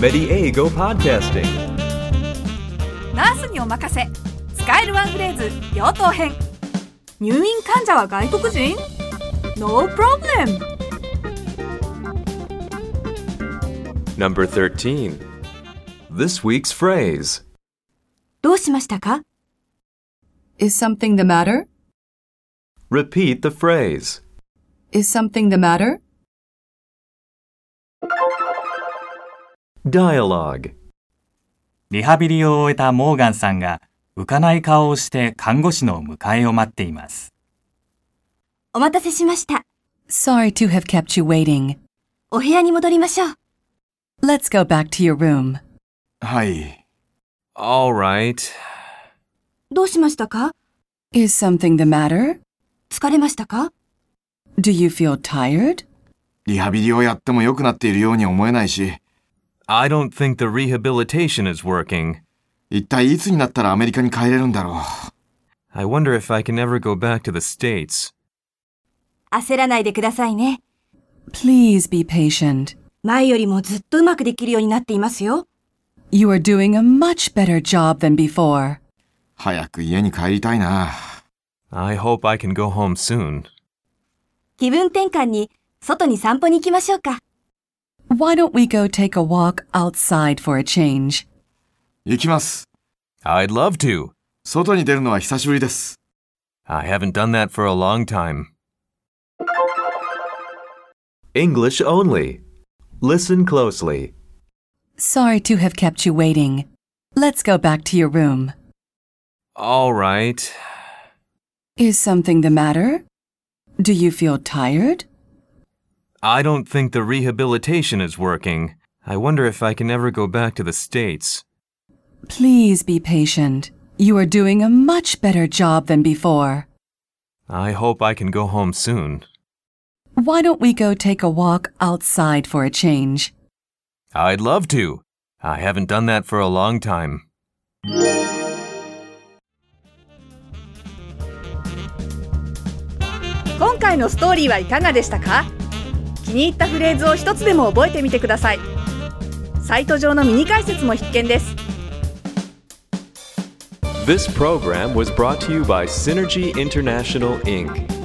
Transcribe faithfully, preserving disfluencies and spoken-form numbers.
Mediego Podcasting。 ナースにお任せ。使えるワンフレーズ両党編。入院患者は外国人？ No problem! Number thirteen. This week's phrase. どうしましたか？ Is something the matter? Repeat the phrase. Is something the matter? Dialogue. リハビリを終えたモーガンさんが浮かない顔をして看護師の迎えを待っています。 お待たせしました。 Sorry to have kept you waiting. お部屋に戻りましょう。 Let's go back to your room. はい。 All right. どうしましたか？ Is something the matter? 疲れましたか？ Do you feel tired? リハビリをやっても良くなっているように思えないし、 I don't think the rehabilitation is working. 一体いつになったらアメリカに帰れるんだろう。 I wonder if I can ever go back to the States. 焦らないでくださいね。 Please be patient. 前よりもずっとうまくできるようになっていますよ。 You are doing a much better job than before. 早く家に帰りたいな。 I hope I can go home soon. 気分転換に外に散歩に行きましょうか。 Why don't we go take a walk outside for a change? 行きます。 I'd love to. 外に出るのは久しぶりです。 I haven't done that for a long time. English only. Listen closely. Sorry to have kept you waiting. Let's go back to your room. All right. Is something the matter? Do you feel tired? I don't think the rehabilitation is working. I wonder if I can ever go back to the States. Please be patient. You are doing a much better job than before. I hope I can go home soon. Why don't we go take a walk outside for a change? I'd love to. I haven't done that for a long time. 今回のストーリーはいかがでしたか？気に入ったフレーズを一つでも覚えてみてください。サイト上のミニ解説も必見です。 This program was brought to you by Synergy International, Incorporated